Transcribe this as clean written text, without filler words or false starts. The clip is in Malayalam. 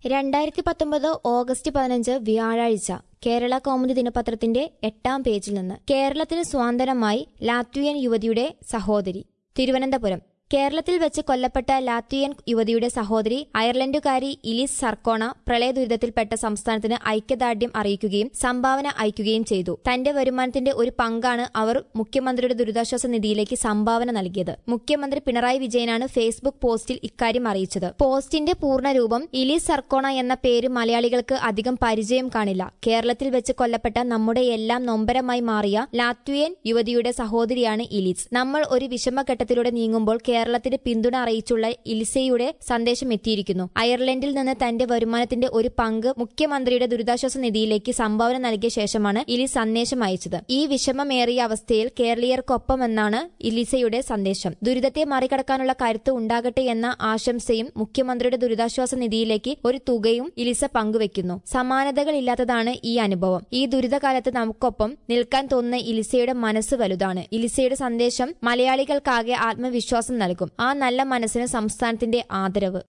2019 ഓഗസ്റ്റ് 15 വ്യാഴാഴ്ച കേരള കൗമുദി ദിനപത്രത്തിന്റെ 8-ാം പേജിൽ നിന്ന് കേരളത്തിന് സ്വാതന്ത്ര്യമായി ലാത്വിയൻ യുവതിയുടെ സഹോദരി. തിരുവനന്തപുരം. കേരളത്തിൽ വെച്ച് കൊല്ലപ്പെട്ട ലാത്വിയൻ യുവതിയുടെ സഹോദരി അയർലൻഡുകാരി ഇലിസ് സർക്കോണ പ്രളയദുരിതത്തിൽപ്പെട്ട സംസ്ഥാനത്തിന് ഐക്യദാർഢ്യം അറിയിക്കുകയും സംഭാവന അയക്കുകയും ചെയ്തു. തന്റെ വരുമാനത്തിന്റെ ഒരു പങ്കാണ് അവർ മുഖ്യമന്ത്രിയുടെ ദുരിതാശ്വാസ നിധിയിലേക്ക് സംഭാവന നൽകിയത്. മുഖ്യമന്ത്രി പിണറായി വിജയനാണ് ഫേസ്ബുക്ക് പോസ്റ്റിൽ ഇക്കാര്യം അറിയിച്ചത്. പോസ്റ്റിന്റെ പൂർണ്ണരൂപം ഇലിസ് സർക്കോണ എന്ന പേര് മലയാളികൾക്ക് അധികം പരിചയം കാണില്ല. കേരളത്തിൽ വെച്ച് കൊല്ലപ്പെട്ട നമ്മുടെ എല്ലാം നൊമ്പരമായി മാറിയ ലാത്വിയൻ യുവതിയുടെ സഹോദരിയാണ് ഇലിസ്. നമ്മൾ ഒരു വിഷമഘട്ടത്തിലൂടെ നീങ്ങുമ്പോൾ കേരളത്തിന് പിന്തുണ അറിയിച്ചുള്ള ഇലിസയുടെ സന്ദേശം എത്തിയിരിക്കുന്നു. അയർലൻഡിൽ നിന്ന് തന്റെ വരുമാനത്തിന്റെ ഒരു പങ്ക് മുഖ്യമന്ത്രിയുടെ ദുരിതാശ്വാസ നിധിയിലേക്ക് സംഭാവന നൽകിയ ശേഷമാണ് ഇലിസ് സന്ദേശം അയച്ചത്. ഈ വിഷമമേറിയ അവസ്ഥയിൽ കേരളീയർക്കൊപ്പമെന്നാണ് ഇലിസയുടെ സന്ദേശം. ദുരിതത്തെ മറികടക്കാനുള്ള കരുത്ത് ഉണ്ടാകട്ടെ എന്ന ആശംസയും മുഖ്യമന്ത്രിയുടെ ദുരിതാശ്വാസ നിധിയിലേക്ക് ഒരു തുകയും ഇലിസ പങ്കുവെക്കുന്നു. സമാനതകളില്ലാത്തതാണ് ഈ അനുഭവം. ഈ ദുരിതകാലത്ത് നമുക്കൊപ്പം നിൽക്കാൻ തോന്നുന്ന ഇലിസയുടെ മനസ്സ് വലുതാണ്. ഇലിസയുടെ സന്ദേശം മലയാളികൾക്കാകെ ആത്മവിശ്വാസം നൽകും. ആ നല്ല മനസ്സിന് സംസ്ഥാനത്തിന്റെ ആദരവ്.